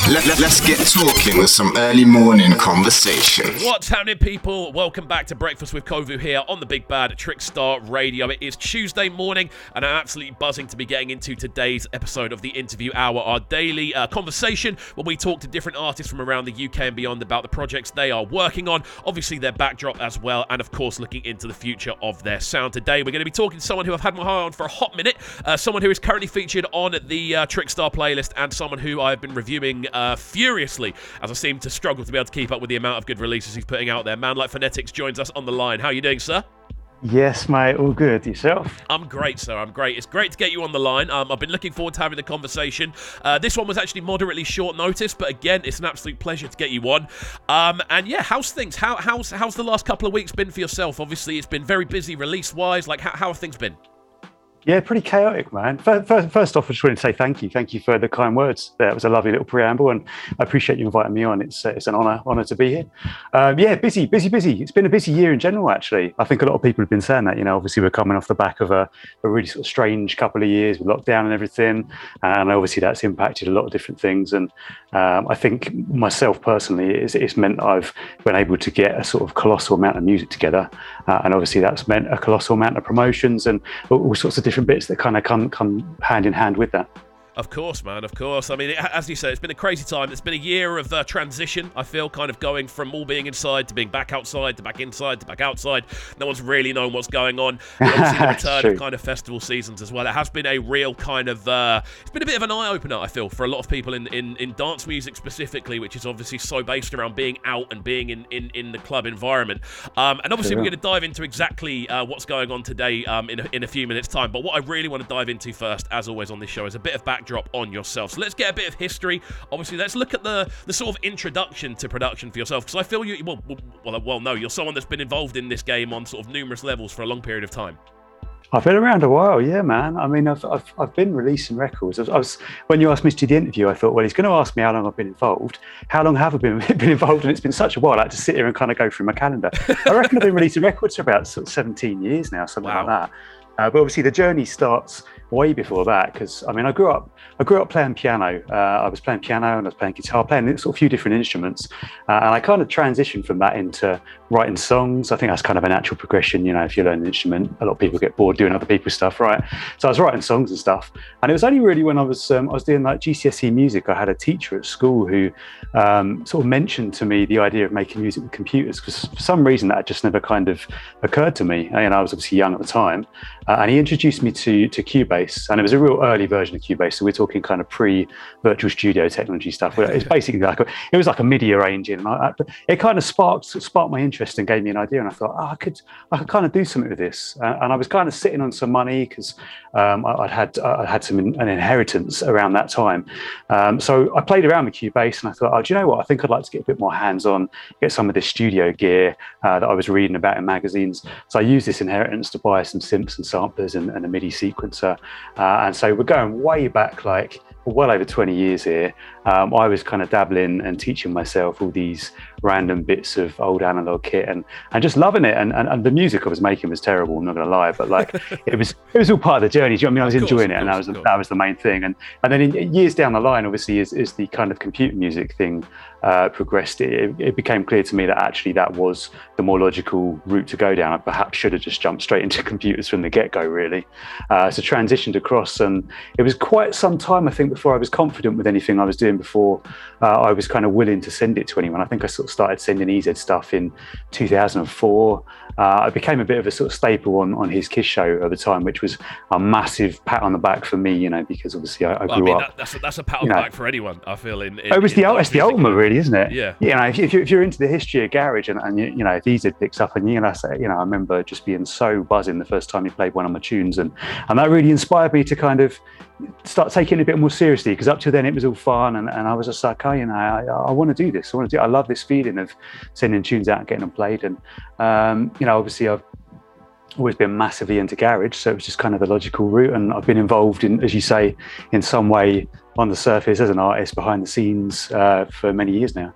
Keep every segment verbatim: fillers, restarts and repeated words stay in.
Let, let, let's get talking with some early morning conversation. What's happening, people? Welcome back to Breakfast with Kovu here on the Big Bad Trickstar Radio. It is Tuesday morning, and I'm absolutely buzzing to be getting into today's episode of the Interview Hour, our daily uh, conversation where we talk to different artists from around the U K and beyond about the projects they are working on, obviously their backdrop as well, and of course looking into the future of their sound. Today we're going to be talking to someone who I've had my eye on for a hot minute, uh, someone who is currently featured on the uh, Trickstar playlist, and someone who I've been reviewing uh, furiously as I seem to struggle to be able to keep up with the amount of good releases he's putting out there. Man like Phonetics joins us on the line. How are you doing, sir? Yes, mate, all good. Yourself? I'm great, sir. I'm great. It's great to get you on the line. Um, I've been looking forward to having the conversation. Uh, this one was actually moderately short notice, but again, it's an absolute pleasure to get you on. Um, and yeah, how's things? How, how's how's the last couple of weeks been for yourself? Obviously, it's been very busy release-wise. Like, how, how have things been? Yeah, pretty chaotic, man. First, first off, I just wanted to say thank you. Thank you for the kind words. That was a lovely little preamble, and I appreciate you inviting me on. It's it's an honour honour to be here. Um, yeah, busy, busy, busy. It's been a busy year in general, actually. I think a lot of people have been saying that. You know, obviously we're coming off the back of a, a really sort of strange couple of years with lockdown and everything, and obviously that's impacted a lot of different things. And um, I think myself personally, it's, it's meant I've been able to get a sort of colossal amount of music together, uh, and obviously that's meant a colossal amount of promotions and all, all sorts of different bits that kind of come come hand in hand with that. Of course, man, of course. I mean, it, as you say, it's been a crazy time. It's been a year of uh, transition, I feel, kind of going from all being inside to being back outside to back inside to back outside. No one's really known what's going on. And obviously, the return True. of kind of festival seasons as well. It has been a real kind of, uh, it's been a bit of an eye-opener, I feel, for a lot of people in, in, in dance music specifically, which is obviously so based around being out and being in, in, in the club environment. Um, and obviously, Sure. we're going to dive into exactly uh, what's going on today um, in, a, in a few minutes' time. But what I really want to dive into first, as always on this show, is a bit of backdrop on yourself. So let's get a bit of history. Obviously, let's look at the the sort of introduction to production for yourself, because I feel you well, well well no you're someone that's been involved in this game on sort of numerous levels for a long period of time. I've been around a while, yeah, man. I mean, I've I've, I've been releasing records. I was, I was when you asked me to do the interview, I thought, well, he's going to ask me how long I've been involved. How long have I been been involved? And it's been such a while. I had to sit here and kind of go through my calendar. I reckon I've been releasing records for about sort of seventeen years now, something Wow. like that. Uh, but obviously, the journey starts way before that, because I mean, I grew up, I grew up playing piano. Uh, I was playing piano and I was playing guitar, playing sort of a few different instruments, uh, and I kind of transitioned from that into writing songs. I think that's kind of a natural progression. You know, if you learn an instrument, a lot of people get bored doing other people's stuff, right? So I was writing songs and stuff, and it was only really when I was um, I was doing like G C S E music, I had a teacher at school who um, sort of mentioned to me the idea of making music with computers, because for some reason that just never kind of occurred to me. And I was obviously young at the time, uh, and he introduced me to to Cubase. And it was a real early version of Cubase, so we're talking kind of pre-Virtual Studio technology stuff. It's basically like a, it was like a MIDI arranging, and I, it kind of sparked sparked my interest and gave me an idea. And I thought, oh, I could I could kind of do something with this. Uh, and I was kind of sitting on some money because um, I'd had I had some an inheritance around that time. Um, so I played around with Cubase, and I thought, oh, do you know what? I think I'd like to get a bit more hands-on, get some of this studio gear uh, that I was reading about in magazines. So I used this inheritance to buy some synths and samplers and, and a MIDI sequencer. Uh, and so we're going way back, like well over twenty years here. Um, I was kind of dabbling and teaching myself all these random bits of old analog kit and, and just loving it. And, and, and the music I was making was terrible, I'm not gonna lie, but like it was it was all part of the journey. Do you know what I mean? I was Of course, enjoying it, of and that course, was of that was the main thing. And and then in years down the line, obviously, is is the kind of computer music thing uh, progressed. It, it became clear to me that actually that was the more logical route to go down. I perhaps should have just jumped straight into computers from the get-go, really. Uh, so transitioned across, and it was quite some time, I think, before I was confident with anything I was doing, before uh, I was kind of willing to send it to anyone. I think I sort of started sending E Z stuff in two thousand four. Uh, I became a bit of a sort of staple on, on his Kiss show at the time, which was a massive pat on the back for me, you know, because obviously I, I grew Well, I mean, up. that, that's, a, that's a pat on you the know, back for anyone, I feel. In, in it was in the dance it's the music. ultimate, really, isn't it? Yeah. You know, if, if, you're, if you're into the history of garage, and, and you, you know, if E Z picks up, and you know, say, you know, I remember just being so buzzing the first time he played one of my tunes, and and that really inspired me to kind of start taking it a bit more seriously, because up to then it was all fun, and, and I was just like, oh, you know, I, I want to do this. I want to do. I love this feeling of sending tunes out and getting them played, and um, you know, obviously I've always been massively into garage, so it was just kind of the logical route. And I've been involved in, as you say, in some way on the surface as an artist behind the scenes uh, for many years now.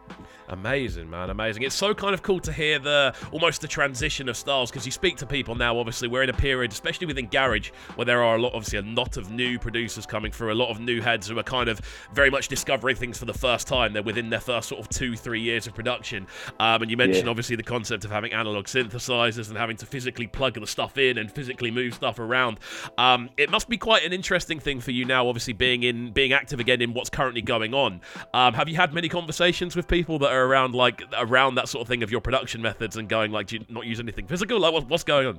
Amazing, man, amazing. It's so kind of cool to hear the almost the transition of styles, because you speak to people now, obviously we're in a period, especially within garage, where there are a lot, obviously a lot of new producers coming through, a lot of new heads who are kind of very much discovering things for the first time. They're within their first sort of two, three years of production. Um, and you mentioned yeah. obviously the concept of having analog synthesizers and having to physically plug the stuff in and physically move stuff around. Um, it must be quite an interesting thing for you now, obviously being in being active again in what's currently going on. Um, have you had many conversations with people that are around like around that sort of thing of your production methods and going like, do you not use anything physical? Like what, what's going on?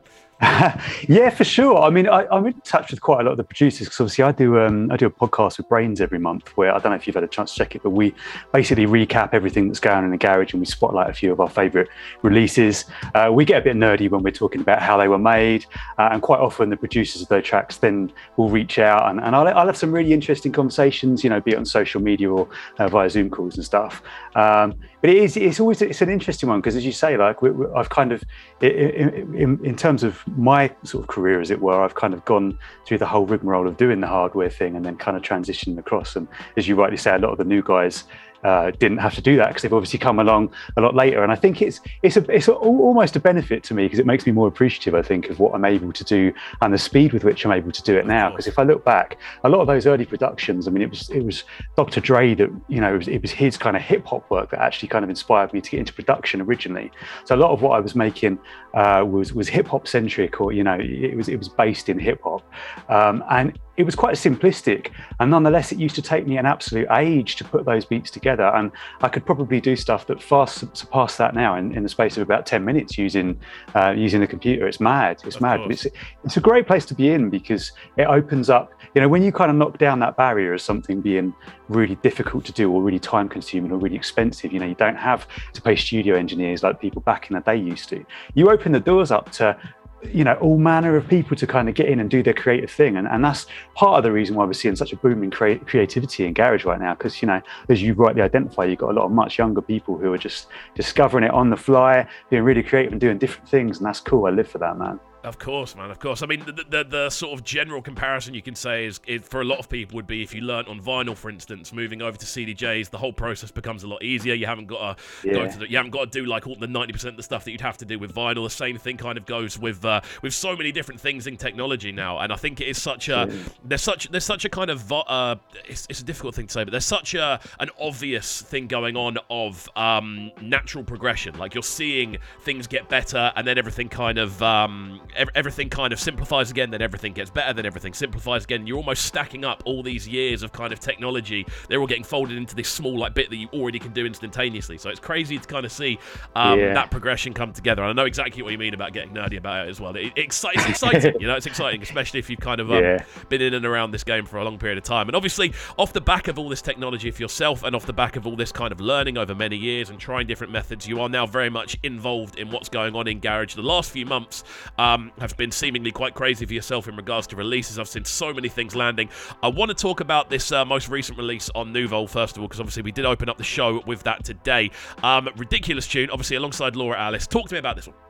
Yeah, for sure. I mean, I, I'm in touch with quite a lot of the producers, because obviously I do um, I do a podcast with Brains every month, where I don't know if you've had a chance to check it, but we basically recap everything that's going on in the garage and we spotlight a few of our favourite releases. Uh, we get a bit nerdy when we're talking about how they were made, uh, and quite often the producers of those tracks then will reach out and, and I'll, I'll have some really interesting conversations, you know, be it on social media or uh, via Zoom calls and stuff. Um, but it is it's always it's an interesting one, because as you say, like we, we, I've kind of in, in, in terms of my sort of career, as it were, I've kind of gone through the whole rigmarole of doing the hardware thing and then kind of transitioning across. And as you rightly say, a lot of the new guys Uh, didn't have to do that because they've obviously come along a lot later, and I think it's it's a it's a, almost a benefit to me, because it makes me more appreciative, I think, of what I'm able to do and the speed with which I'm able to do it now. Because if I look back, a lot of those early productions, I mean, it was it was Doctor Dre that, you know, it was, it was his kind of hip hop work that actually kind of inspired me to get into production originally. So a lot of what I was making uh, was was hip hop centric, or you know, it was it was based in hip hop, um, and it was quite simplistic, and nonetheless it used to take me an absolute age to put those beats together, and I could probably do stuff that far surpass that now in, in the space of about ten minutes using uh, using the computer. It's mad, it's of mad. Course. It's, it's a great place to be in, because it opens up, you know, when you kind of knock down that barrier of something being really difficult to do or really time consuming or really expensive, you know, you don't have to pay studio engineers like people back in the day used to. You open the doors up to, you know, all manner of people to kind of get in and do their creative thing, and, and that's part of the reason why we're seeing such a boom in crea- creativity in garage right now, because, you know, as you rightly identify, you've got a lot of much younger people who are just discovering it on the fly, being really creative and doing different things, and that's cool. I live for that, man. Of course, man, of course. I mean, the, the the sort of general comparison you can say is, is, for a lot of people, would be if you learnt on vinyl, for instance, moving over to C D Js, the whole process becomes a lot easier. You haven't got to yeah. go to the, you haven't got to do like all the ninety percent of the stuff that you'd have to do with vinyl. The same thing kind of goes with uh, with so many different things in technology now, and I think it is such a yeah. there's such there's such a kind of uh, it's, it's a difficult thing to say, but there's such a an obvious thing going on of um, natural progression. Like, you're seeing things get better, and then everything kind of um, ev- everything kind of simplifies again, then everything gets better, then everything simplifies again. You're almost stacking up all these years of kind of technology. They're all getting folded into this small like bit that you already can do instantaneously. So it's crazy to kind of see um, yeah. that progression come together. And I know exactly what you mean about getting nerdy about it as well. It, it's, it's exciting, you know, it's exciting, especially if you've kind of um, yeah. been in and around this game for a long period of time. And obviously, off the back of all this technology for yourself, and off the back of all this kind of learning over many years and trying different methods, you are now very much involved in what's going on in garage. The last few months um, have been seemingly quite crazy for yourself in regards to releases. I've seen so many things landing. I want to talk about this uh, most recent release on Nouveau first of all, because obviously we did open up the show with that today. Um, ridiculous tune, obviously alongside Laura Alice. Talk to me about this one.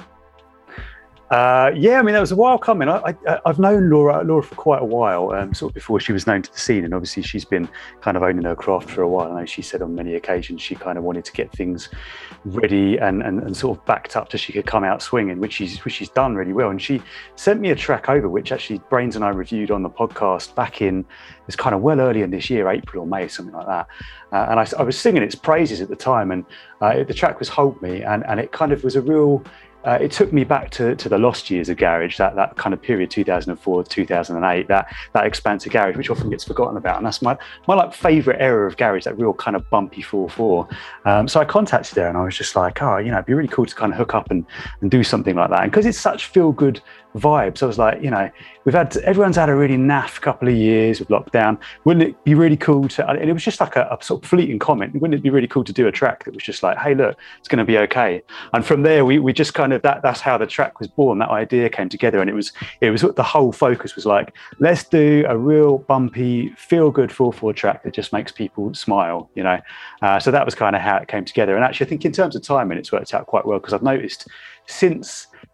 Uh, yeah, I mean, that was a while coming. I, I, I've known Laura Laura for quite a while, um, sort of before she was known to the scene, and obviously she's been kind of owning her craft for a while. I know she said on many occasions she kind of wanted to get things ready and, and, and sort of backed up so she could come out swinging, which she's which she's done really well. And she sent me a track over, which actually Brains and I reviewed on the podcast back in, it was kind of well early in this year, April or May, something like that. Uh, and I, I was singing its praises at the time, and uh, the track was Hold Me, and, and it kind of was a real... Uh, it took me back to, to the lost years of garage, that, that kind of period, two thousand four, two thousand eight, that that expansive garage, which often gets forgotten about. And that's my, my like favourite era of garage, that real kind of bumpy four four. Um, so I contacted her and I was just like, oh, you know, it'd be really cool to kind of hook up and, and do something like that. And because it's such feel-good vibes, I was like, you know, we've had, everyone's had a really naff couple of years of lockdown. Wouldn't it be really cool to, and it was just like a, a sort of fleeting comment, wouldn't it be really cool to do a track that was just like, hey, look, it's going to be okay. And from there, we we just kind of, that that's how the track was born. That idea came together, and it was, it was the whole focus was like, let's do a real bumpy, feel-good four four track that just makes people smile, you know. Uh, so that was kind of how it came together. And actually, I think in terms of timing, it's worked out quite well, because I've noticed since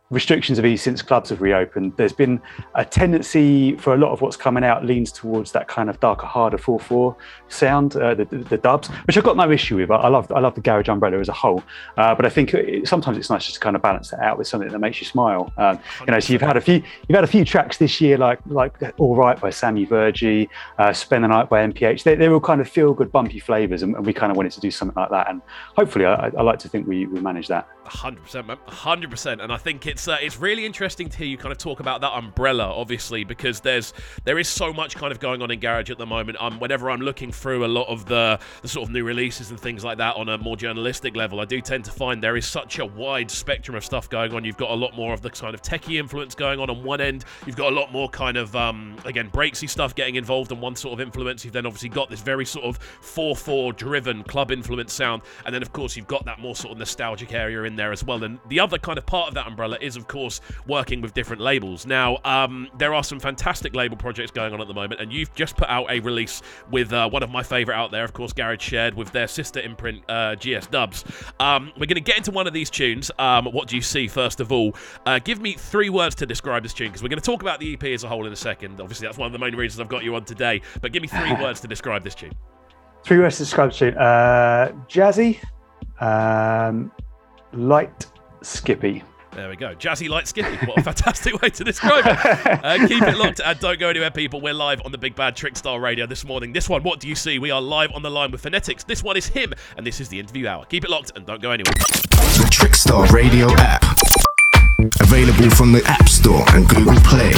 restrictions have eased since clubs have reopened. There's been a tendency for a lot of what's coming out leans towards that kind of darker, harder four four sound, uh, the, the, the dubs, which I've got no issue with. I, I love I love the garage umbrella as a whole, uh, but I think it, sometimes it's nice just to kind of balance that out with something that makes you smile. Um, you know, so you've had a few you've had a few tracks this year, like like All Right by Sammy Virgie, uh, Spend the Night by M P H. They, they're all kind of feel good, bumpy flavors, and, and we kind of wanted to do something like that. And hopefully, I, I like to think we we manage that. one hundred percent, man. one hundred percent. And I think it's uh, it's really interesting to hear you kind of talk about that umbrella, obviously, because there's there is so much kind of going on in garage at the moment. Um, whenever I'm looking through a lot of the, the sort of new releases and things like that on a more journalistic level, I do tend to find there is such a wide spectrum of stuff going on. You've got a lot more of the kind of techie influence going on on one end. You've got a lot more kind of, um, again, breaksy stuff getting involved in one sort of influence. You've then obviously got this very sort of four four driven club influence sound. And then, of course, you've got that more sort of nostalgic area in there as well. And the other kind of part of that umbrella is, of course, working with different labels. Now, um, there are some fantastic label projects going on at the moment, and you've just put out a release with uh, one of my favourite out there, of course, Garage Shed, with their sister imprint, uh, G S Dubs. Um, we're going to get into one of these tunes. Um, what do you see, first of all? Uh, give me three words to describe this tune, because we're going to talk about the E P as a whole in a second. Obviously, that's one of the main reasons I've got you on today. But give me three words to describe this tune. Three words to describe the tune. Uh, jazzy, um, light, skippy. There we go. Jazzy Light Skippy. What a fantastic way to describe it. Uh, keep it locked and don't go anywhere, people. We're live on the Big Bad Trickstar Radio this morning. This one, what do you see? We are live on the line with Phonetics. This one is him, and this is the interview hour. Keep it locked and don't go anywhere. The Trickstar Radio app. Available from the App Store and Google Play.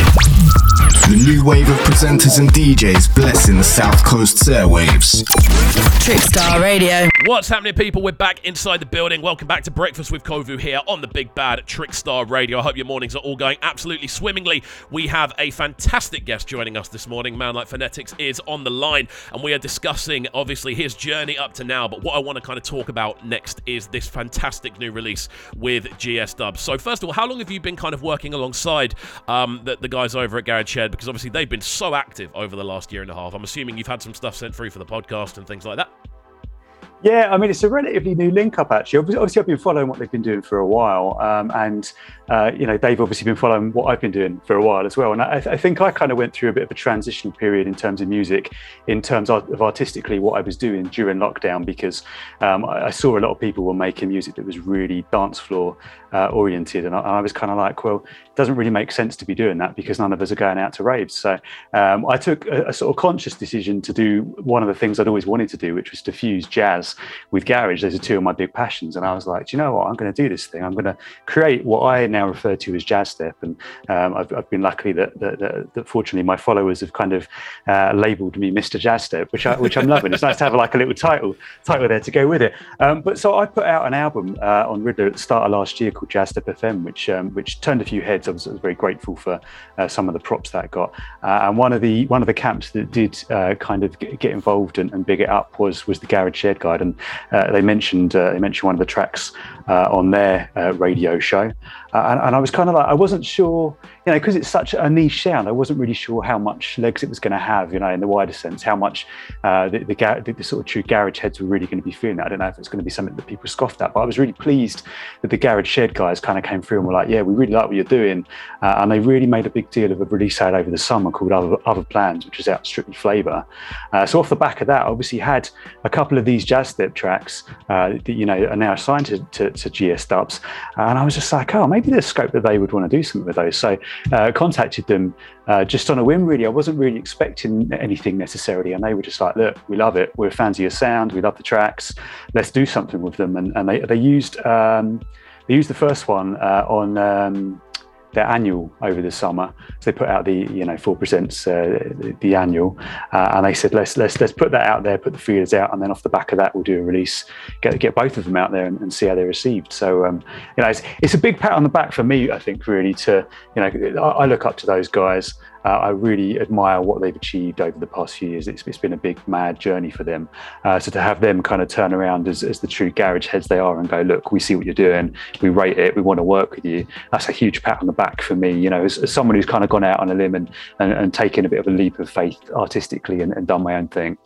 The new wave of presenters and D Js blessing the South Coast's airwaves. Trickstar Radio. What's happening, people? We're back inside the building. Welcome back to Breakfast with Kovu here on the Big Bad Trickstar Radio. I hope your mornings are all going absolutely swimmingly. We have a fantastic guest joining us this morning. Man like Phonetics is on the line, and we are discussing, obviously, his journey up to now. But what I want to kind of talk about next is this fantastic new release with G S Dubs. So first of all, how long have you been kind of working alongside um, the, the guys over at Garage Shed? Because obviously they've been so active over the last year and a half. I'm assuming you've had some stuff sent through for the podcast and things like that. Yeah, I mean, it's a relatively new link-up, actually. Obviously, I've been following what they've been doing for a while, um, and, uh, you know, they've obviously been following what I've been doing for a while as well. And I, I think I kind of went through a bit of a transitional period in terms of music, in terms of, of artistically what I was doing during lockdown, because um, I, I saw a lot of people were making music that was really dance floor uh, oriented, and I, and I was kind of like, well, it doesn't really make sense to be doing that because none of us are going out to raves. So um, I took a, a sort of conscious decision to do one of the things I'd always wanted to do, which was to fuse jazz with garage. Those are two of my big passions, and I was like, do you know what, I'm going to do this thing. I'm going to create what I now refer to as jazz step, and um, I've, I've been lucky that, that, that, that fortunately my followers have kind of uh, labelled me Mister Jazz Step, which I, which I'm loving. It's nice to have like a little title title there to go with it. Um, but so I put out an album uh, on Riddler at the start of last year called Jazz Step F M, which um, which turned a few heads. I was, I was very grateful for uh, some of the props that got. Uh, and one of the one of the camps that did uh, kind of get, get involved and, and big it up was was the Garage Shed Guide, and uh, they mentioned uh, they mentioned one of the tracks uh, on their uh, radio show, uh, and, and I was kind of like, I wasn't sure, you know, because it's such a niche sound. I wasn't really sure how much legs it was going to have, you know, in the wider sense, how much uh, the, the, the, the sort of true garage heads were really going to be feeling that. I don't know if it's going to be something that people scoffed at, but I was really pleased that the Garage Shed guys kind of came through and were like, yeah, we really like what you're doing, uh, and they really made a big deal of a release out over the summer called Other, Other Plans, which is out Strictly Flavour. Uh, so off the back of that, obviously had a couple of these jazz step tracks uh, that, you know, are now assigned to, to, to G S Dubs, and I was just like, oh, maybe there's scope that they would want to do something with those. So uh, contacted them uh, just on a whim, really. I wasn't really expecting anything necessarily, and they were just like, look, we love it, we're fans of your sound, we love the tracks, let's do something with them. And, and they, they used um, they used the first one uh, on um, their annual over the summer. So they put out the, you know, Four Presents uh, the, the annual, uh, and they said let's let's let's put that out there, put the feelers out, and then off the back of that we'll do a release, get get both of them out there and, and see how they're received. So um, you know, it's, it's a big pat on the back for me, I think, really, to, you know, I, I look up to those guys. Uh, I really admire what they've achieved over the past few years. It's, it's been a big, mad journey for them. Uh, so to have them kind of turn around as, as the true garage heads they are and go, look, we see what you're doing, we rate it, we want to work with you. That's a huge pat on the back for me, you know, as, as someone who's kind of gone out on a limb and, and, and taken a bit of a leap of faith artistically and, and done my own thing.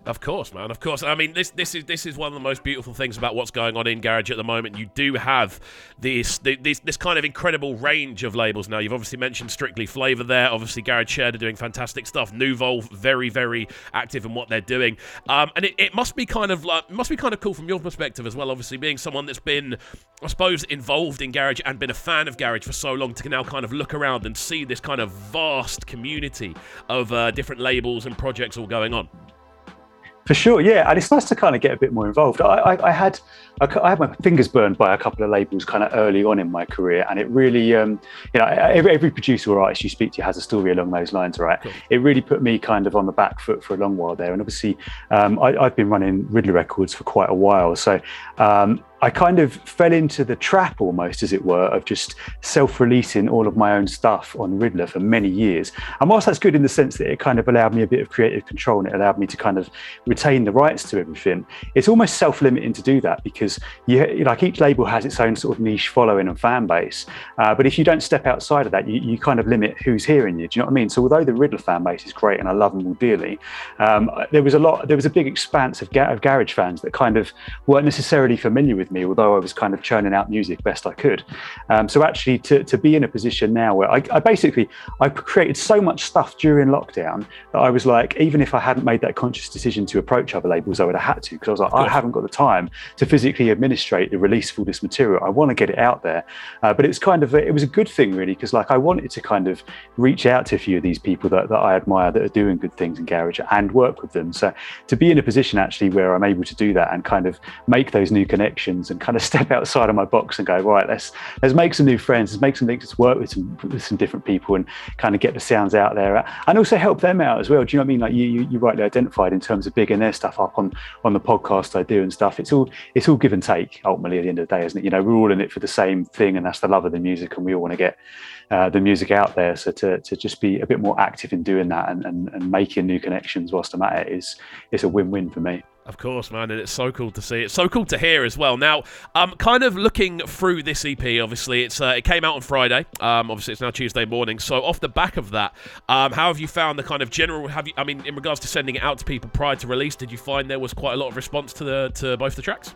Of course, man. Of course. I mean, this this is this is one of the most beautiful things about what's going on in garage at the moment. You do have this this this kind of incredible range of labels now. You've obviously mentioned Strictly Flavor there. Obviously, Garage Shed are doing fantastic stuff. Nuvolve, very very active in what they're doing. Um, and it, it must be kind of like must be kind of cool from your perspective as well. Obviously, being someone that's been, I suppose, involved in garage and been a fan of garage for so long, to now kind of look around and see this kind of vast community of uh, different labels and projects all going on. For sure, yeah, and it's nice to kind of get a bit more involved. I, I, I had I had my fingers burned by a couple of labels kind of early on in my career, and it really, um, you know, every, every producer or artist you speak to has a story along those lines, right? Cool. It really put me kind of on the back foot for a long while there, and obviously, um, I, I've been running Riddler Records for quite a while, so. Um, I kind of fell into the trap almost, as it were, of just self-releasing all of my own stuff on Riddler for many years. And whilst that's good in the sense that it kind of allowed me a bit of creative control and it allowed me to kind of retain the rights to everything, it's almost self-limiting to do that because you, like each label has its own sort of niche following and fan base. Uh, but if you don't step outside of that, you, you kind of limit who's hearing you. Do you know what I mean? So although the Riddler fan base is great and I love them all dearly, um, there was a lot, there was a big expanse of, ga- of garage fans that kind of weren't necessarily familiar with me, although I was kind of churning out music best I could. Um, so actually to, to be in a position now where I, I basically, I created so much stuff during lockdown that I was like, even if I hadn't made that conscious decision to approach other labels, I would have had to, because I was like, I haven't got the time to physically administrate the release of all this material. I want to get it out there. Uh, but it's kind of, a, it was a good thing really, because like I wanted to kind of reach out to a few of these people that, that I admire that are doing good things in garage and work with them. So to be in a position actually where I'm able to do that and kind of make those new connections and kind of step outside of my box and go, right, let's let's make some new friends, let's make some things, let's work with some with some different people and kind of get the sounds out there and also help them out as well. Do you know what I mean? Like you you, you rightly identified in terms of bigging their stuff up on on the podcast I do and stuff. It's all it's all give and take ultimately at the end of the day, isn't it? You know, we're all in it for the same thing, and that's the love of the music, and we all want to get uh, the music out there. So to to just be a bit more active in doing that and and, and making new connections whilst I'm at it is is a win-win for me. Of course, man, and it's so cool to see. It's so cool to hear as well. Now, um, kind of looking through this E P, obviously, it's uh, it came out on Friday. Um, obviously, it's now Tuesday morning. So, off the back of that, um, how have you found the kind of general? Have you? I mean, in regards to sending it out to people prior to release, did you find there was quite a lot of response to the to both the tracks?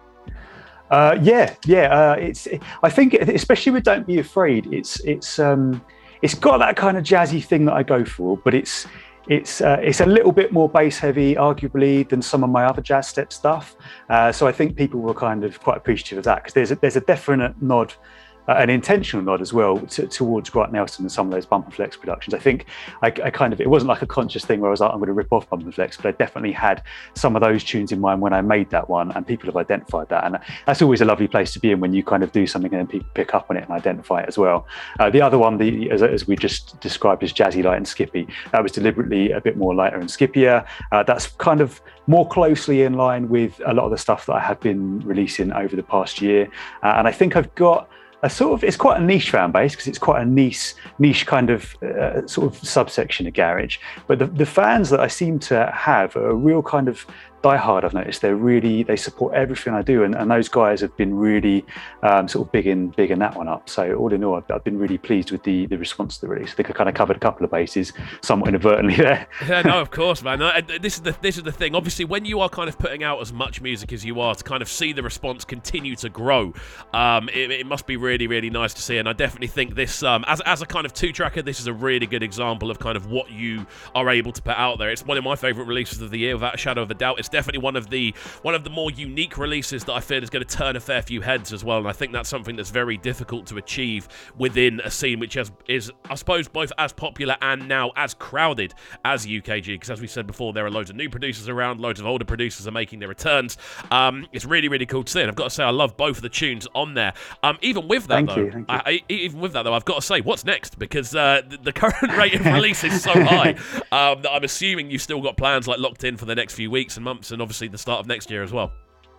Uh, yeah, yeah. Uh, it's. I think, especially with "Don't Be Afraid," it's it's um, it's got that kind of jazzy thing that I go for, but it's. It's uh, it's a little bit more bass heavy, arguably, than some of my other jazz step stuff. Uh, so I think people were kind of quite appreciative of that because there's a, there's a definite nod, uh, an intentional nod as well to, towards Grant Nelson and some of those Bump and Flex productions. I think I, I kind of it wasn't like a conscious thing where I was like, I'm going to rip off Bump and Flex, but I definitely had some of those tunes in mind when I made that one, and people have identified that, and that's always a lovely place to be in when you kind of do something and then people pick up on it and identify it as well. Uh, the other one, the as, as we just described as jazzy, light and skippy, that was deliberately a bit more lighter and skippier. Uh, that's kind of more closely in line with a lot of the stuff that I have been releasing over the past year, uh, and I think I've got a sort of, it's quite a niche fan base because it's quite a niche, niche kind of uh, sort of subsection of garage. But the, the fans that I seem to have are a real kind of diehard. I've noticed they're really, they support everything I do, and, and those guys have been really um, sort of big in big in that one up. So all in all, I've, I've been really pleased with the the response to the release. I think I kind of covered a couple of bases, somewhat inadvertently there. Yeah, no, of course, man. No, this is the this is the thing. Obviously, when you are kind of putting out as much music as you are, to kind of see the response continue to grow, um, it, it must be really, really nice to see. And I definitely think this, um, as as a kind of two tracker, this is a really good example of kind of what you are able to put out there. It's one of my favourite releases of the year, without a shadow of a doubt. It's definitely one of the one of the more unique releases that I feel is going to turn a fair few heads as well, and I think that's something that's very difficult to achieve within a scene which has, is, I suppose, both as popular and now as crowded as U K G, because as we said before, there are loads of new producers around, loads of older producers are making their returns. Um, it's really, really cool to see, and I've got to say I love both of the tunes on there. Um, even with that, thank though, you, thank you. I, I, even with that though, I've got to say, what's next? Because uh, the, the current rate of release is so high um, that I'm assuming you've still got plans like locked in for the next few weeks and months, and obviously the start of next year as well.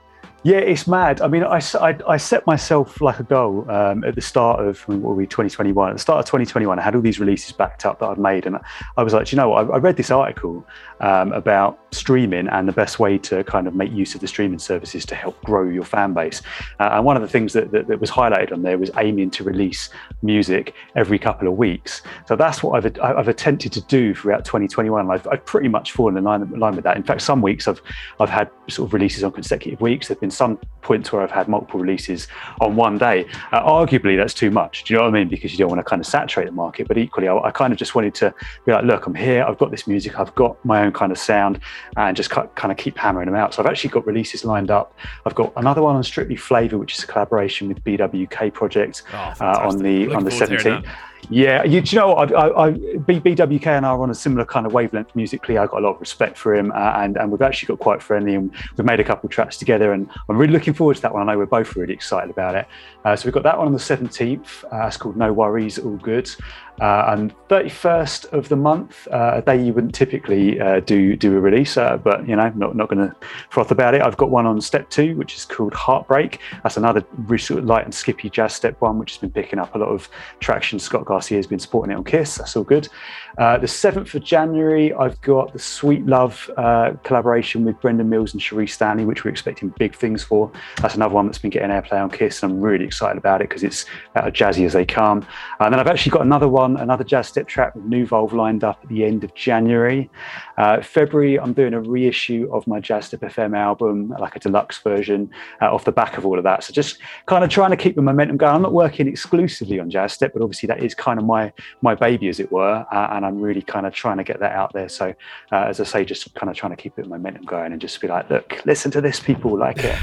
Yeah, it's mad. I mean, I, I, I set myself like a goal um, at the start of, what were we, twenty twenty-one. At the start of twenty twenty-one, I had all these releases backed up that I'd made. And I was like, you know what, I, I read this article um, about streaming and the best way to kind of make use of the streaming services to help grow your fan base. Uh, and one of the things that, that, that was highlighted on there was aiming to release music every couple of weeks. So that's what I've, I've attempted to do throughout twenty twenty-one. I've, I've pretty much fallen in line, in line with that. In fact, some weeks I've, I've had sort of releases on consecutive weeks. There've been some points where I've had multiple releases on one day. Uh, arguably, that's too much. Do you know what I mean? Because you don't want to kind of saturate the market. But equally, I, I kind of just wanted to be like, look, I'm here. I've got this music. I've got my own kind of sound, and just kind of keep hammering them out. So I've actually got releases lined up. I've got another one on Strictly Flavour, which is a collaboration with B W K Project oh, uh, on the Looking on the seventeenth. Yeah, you, do you know what? I, I, I, B W K and I are on a similar kind of wavelength musically. I've got a lot of respect for him, uh, and, and we've actually got quite friendly, and we've made a couple of tracks together, and I'm really looking forward to that one. I know we're both really excited about it. Uh, so we've got that one on the seventeenth. Uh, it's called No Worries, All Good. Uh, and thirty-first of the month, uh, a day you wouldn't typically uh, do do a release, uh, but you know, not not going to froth about it. I've got one on Step Two, which is called Heartbreak. That's another really sort of light and skippy jazz step one, which has been picking up a lot of traction. Scott Garcia has been supporting it on Kiss. That's all good. Uh, the seventh of January, I've got the Sweet Love uh, collaboration with Brendan Mills and Cherie Stanley, which we're expecting big things for. That's another one that's been getting airplay on Kiss, and I'm really excited about it because it's about as jazzy as they come. And then I've actually got another one. Another jazz step track with New Volve lined up at the end of January. Uh, February, I'm doing a reissue of my Jazz Step F M album, like a deluxe version, uh, off the back of all of that. So just kind of trying to keep the momentum going. I'm not working exclusively on Jazz Step, but obviously that is kind of my my baby, as it were, uh, and I'm really kind of trying to get that out there. So uh, as I say, just kind of trying to keep the momentum going and just be like, look, listen to this, people like it.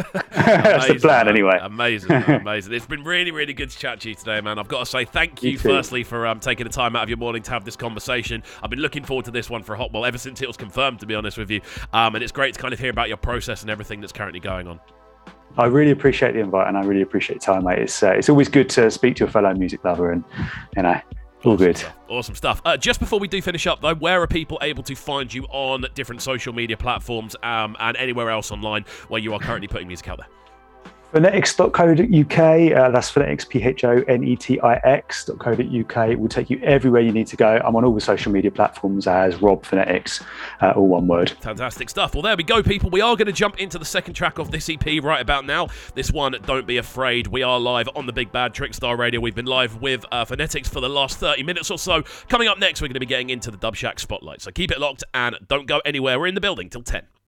That's the plan, man. anyway. Amazing, man. Amazing. It's been really, really good to chat to you today, man. I've got to say thank you, you firstly, for um, taking the time out of your morning to have this conversation. I've been looking forward to this one for a hot while, ever since it was confirmed, to be honest with you. Um, and it's great to kind of hear about your process and everything that's currently going on. I really appreciate the invite, and I really appreciate your time, mate. It's uh, it's always good to speak to a fellow music lover, and you know, all awesome good. Stuff. Awesome stuff. Uh, just before we do finish up, though, where are people able to find you on different social media platforms um, and anywhere else online where you are currently putting music out there? phonetics dot co dot U K, uh, that's phonetics, P H O N E T I X dot co dot U K. It will take you everywhere you need to go. I'm on all the social media platforms as Rob Phonetics, uh, all one word. Fantastic stuff. Well, there we go, people. We are going to jump into the second track of this E P right about now. This one, Don't Be Afraid. We are live on the Big Bad Trickstar Radio. We've been live with uh, Phonetics for the last thirty minutes or so. Coming up next, we're going to be getting into the Dub Shack Spotlight. So keep it locked and don't go anywhere. We're in the building till ten.